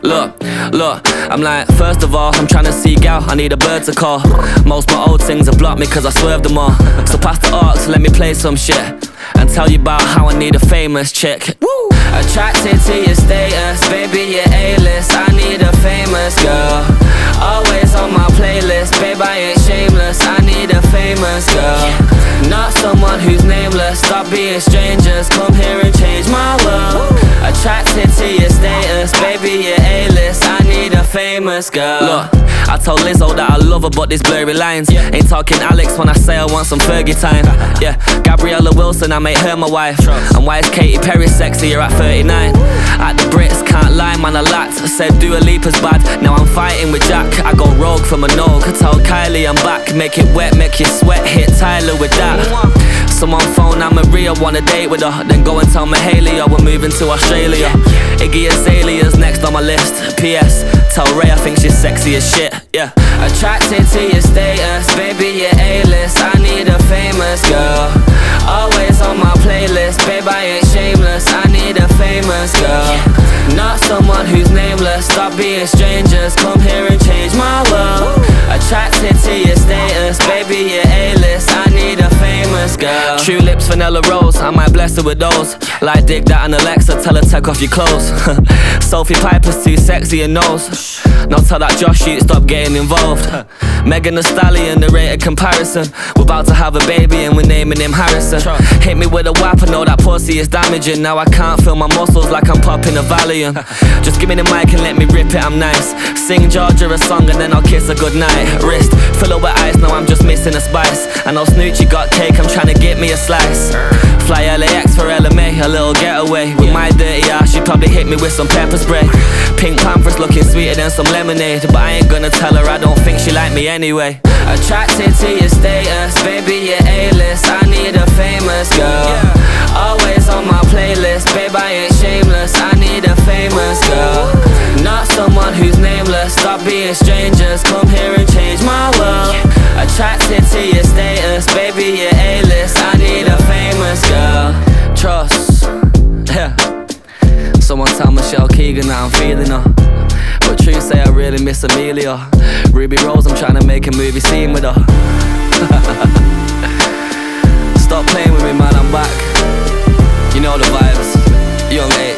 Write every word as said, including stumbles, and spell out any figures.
Look, look, I'm like, first of all, I'm trying to seek out, I need a bird to call. Most my old things have blocked me cause I swerved them all. So pass the aux, let me play some shit and tell you about how I need a famous chick. Woo! Attracted to your status, baby, you're A-list. I need a famous girl, always on my playlist. Babe, I ain't shameless, I need a famous girl, not someone who's nameless. Stop being strangers, come here and change my world. Attracted to your status, baby, you're A-list. I need a famous girl. Look, I told Lizzo that I love her, but there's blurry lines. Ain't talking Alex when I say I want some Fergie time. Yeah, Gabriella Wilson, I made her my wife. And why is Katy Perry sexier at thirty-nine? At the Brits, can't lie, man, I lacked. Said Dua Lipa's bad, now I'm fighting with Jack. I go rogue from a no, could tell Kylie I'm back. Make it wet, make you sweat, hit Tyler with that. Someone phone, I'm Maria, want a date with her. Then go and tell Mahalia we're moving to Australia. Iggy Azalea's next on my list. P S Tell Ray I think she's sexy as shit. Yeah. Attracted to your status, baby, you're A-list. I need a famous girl, always on my playlist. Babe, I ain't shameless, I need a famous girl, not someone who's nameless. Stop being strangers, come here and change my world. Attracted to your status, baby, you're A-list. I need a famous girl. True lips, vanilla rose, I might bless her with those. Like dig that and Alexa, tell her take off your clothes. Sophie Piper's too sexy and knows. Now tell that Josh Sheet stop getting involved. Megan Thee Stallion, the rate of comparison. We're about to have a baby and we're naming him Harrison. Hit me with a whap, I know that pussy is damaging. Now I can't feel my muscles like I'm popping a Valium. Just give me the mic and let me rip it, I'm nice. Sing Georgia a song and then I'll kiss her goodnight. Wrist, fill up with ice, now I'm just missing a spice. I know Snoochie got cake, I'm trying to get me a slice. Fly L A X for L M A, a little getaway. With my dirty ass, she'd probably hit me with some pepper spray. Pink Panthers looking sweeter than some lemonade, but I ain't gonna tell her I don't think she like me anyway. Attracted to your status, baby, you're A-list. I need a famous girl, always on my playlist. Babe, I ain't shameless, I need a famous girl, not someone who's nameless. Stop being strangers, come here and change my world. Attracted to your status, baby, you're A-list. I need a famous girl. Trust, yeah. Someone tell Michelle Keegan that I'm feeling her, but true say I really miss Amelia. Ruby Rose, I'm trying to make a movie scene with her. Stop playing with me, man, I'm back. You know the vibes, young A.